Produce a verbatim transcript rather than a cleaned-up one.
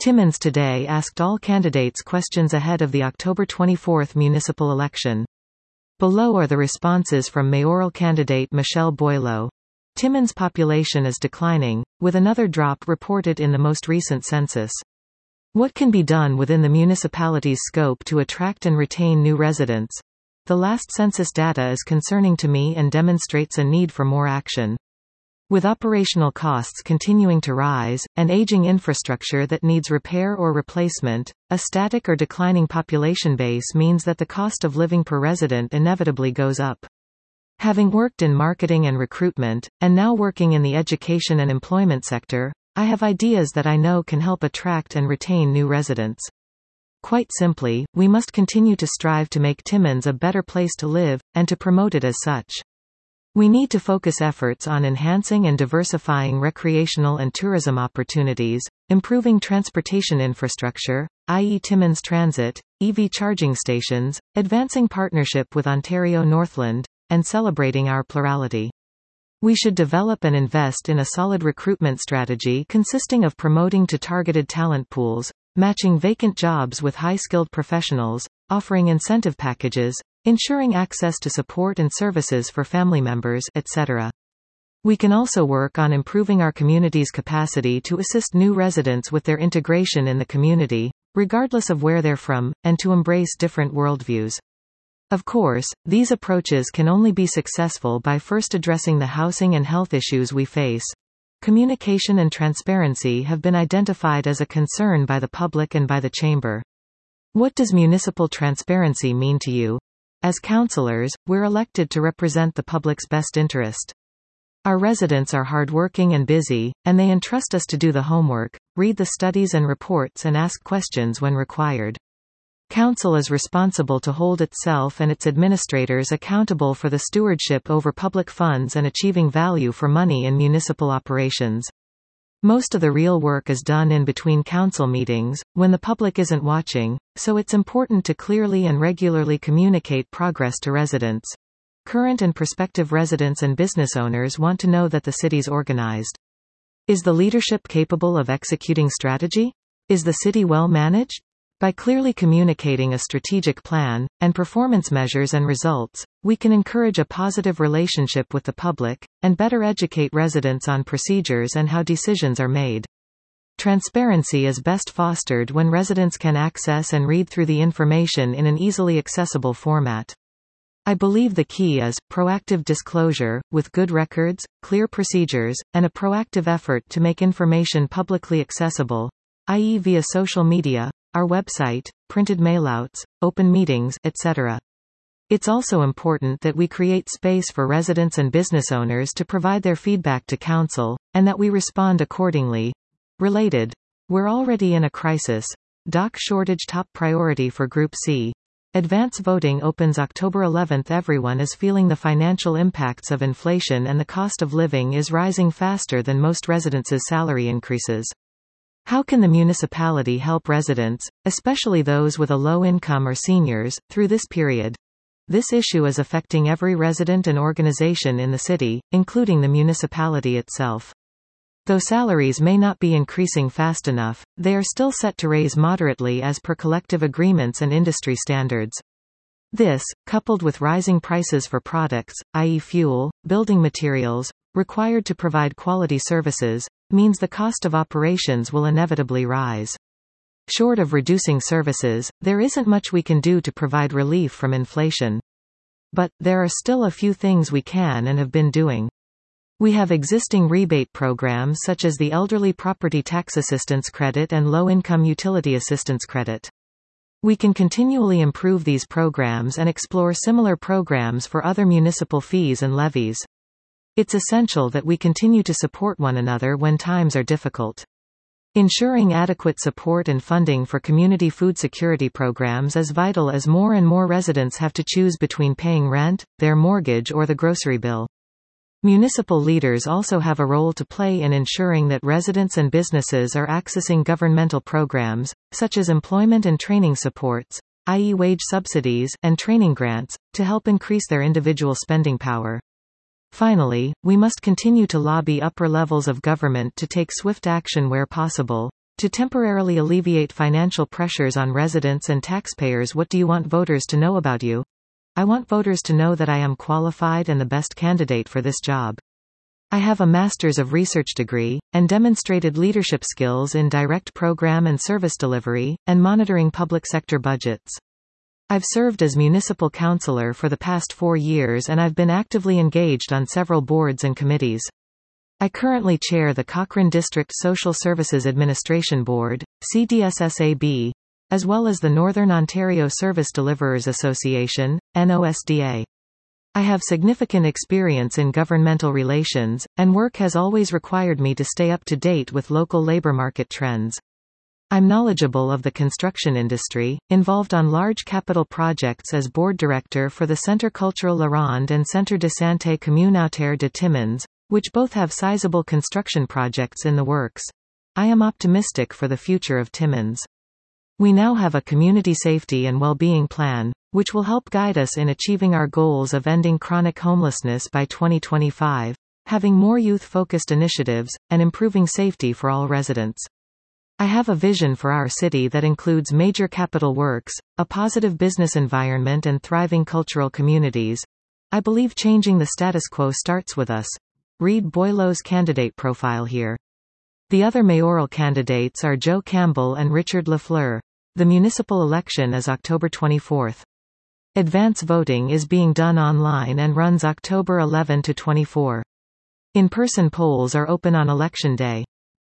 Timmins Today asked all candidates questions ahead of the October twenty-fourth municipal election. Below are the responses from mayoral candidate Michelle Boileau. Timmins' population is declining, with another drop reported in the most recent census. What can be done within the municipality's scope to attract and retain new residents? The last census data is concerning to me and demonstrates a need for more action. With operational costs continuing to rise, and aging infrastructure that needs repair or replacement, a static or declining population base means that the cost of living per resident inevitably goes up. Having worked in marketing and recruitment, and now working in the education and employment sector, I have ideas that I know can help attract and retain new residents. Quite simply, we must continue to strive to make Timmins a better place to live, and to promote it as such. We need to focus efforts on enhancing and diversifying recreational and tourism opportunities, improving transportation infrastructure, that is Timmins Transit, E V charging stations, advancing partnership with Ontario Northland, and celebrating our plurality. We should develop and invest in a solid recruitment strategy consisting of promoting to targeted talent pools, matching vacant jobs with high-skilled professionals, offering incentive packages, ensuring access to support and services for family members, et cetera. We can also work on improving our community's capacity to assist new residents with their integration in the community, regardless of where they're from, and to embrace different worldviews. Of course, these approaches can only be successful by first addressing the housing and health issues we face. Communication and transparency have been identified as a concern by the public and by the Chamber. What does municipal transparency mean to you? As councillors, we're elected to represent the public's best interest. Our residents are hardworking and busy, and they entrust us to do the homework, read the studies and reports and ask questions when required. Council is responsible to hold itself and its administrators accountable for the stewardship over public funds and achieving value for money in municipal operations. Most of the real work is done in between council meetings, when the public isn't watching, so it's important to clearly and regularly communicate progress to residents. Current and prospective residents and business owners want to know that the city's organized. Is the leadership capable of executing strategy? Is the city well managed? By clearly communicating a strategic plan, and performance measures and results, we can encourage a positive relationship with the public, and better educate residents on procedures and how decisions are made. Transparency is best fostered when residents can access and read through the information in an easily accessible format. I believe the key is proactive disclosure, with good records, clear procedures, and a proactive effort to make information publicly accessible, that is via social media, our website, printed mailouts, open meetings, et cetera. It's also important that we create space for residents and business owners to provide their feedback to council, and that we respond accordingly. Related. We're already in a crisis. Dock shortage top priority for Group C. Advance voting opens October eleventh. Everyone is feeling the financial impacts of inflation and the cost of living is rising faster than most residents' salary increases. How can the municipality help residents, especially those with a low income or seniors, through this period? This issue is affecting every resident and organization in the city, including the municipality itself. Though salaries may not be increasing fast enough, they are still set to raise moderately as per collective agreements and industry standards. This, coupled with rising prices for products, that is fuel, building materials, required to provide quality services, means the cost of operations will inevitably rise. Short of reducing services, there isn't much we can do to provide relief from inflation. But, there are still a few things we can and have been doing. We have existing rebate programs such as the Elderly Property Tax Assistance Credit and Low-Income Utility Assistance Credit. We can continually improve these programs and explore similar programs for other municipal fees and levies. It's essential that we continue to support one another when times are difficult. Ensuring adequate support and funding for community food security programs is vital as more and more residents have to choose between paying rent, their mortgage or the grocery bill. Municipal leaders also have a role to play in ensuring that residents and businesses are accessing governmental programs, such as employment and training supports, that is wage subsidies, and training grants, to help increase their individual spending power. Finally, we must continue to lobby upper levels of government to take swift action where possible, To temporarily alleviate financial pressures on residents and taxpayers, what do you want voters to know about you? I want voters to know that I am qualified and the best candidate for this job. I have a Master's of Research degree, and demonstrated leadership skills in direct program and service delivery, and monitoring public sector budgets. I've served as municipal councillor for the past four years and I've been actively engaged on several boards and committees. I currently chair the Cochrane District Social Services Administration Board, C D S S A B, as well as the Northern Ontario Service Deliverers Association, N O S D A. I have significant experience in governmental relations, and work has always required me to stay up to date with local labor market trends. I'm knowledgeable of the construction industry, involved on large capital projects as board director for the Centre Culturel La Ronde and Centre de Santé Communautaire de Timmins, which both have sizable construction projects in the works. I am optimistic for the future of Timmins. We now have a community safety and well-being plan, which will help guide us in achieving our goals of ending chronic homelessness by twenty twenty-five, having more youth-focused initiatives, and improving safety for all residents. I have a vision for our city that includes major capital works, a positive business environment and thriving cultural communities. I believe changing the status quo starts with us. Read Boileau's candidate profile here. The other mayoral candidates are Joe Campbell and Richard Lafleur. The municipal election is October twenty-fourth. Advance voting is being done online and runs October eleventh to twenty-fourth. In-person polls are open on election day.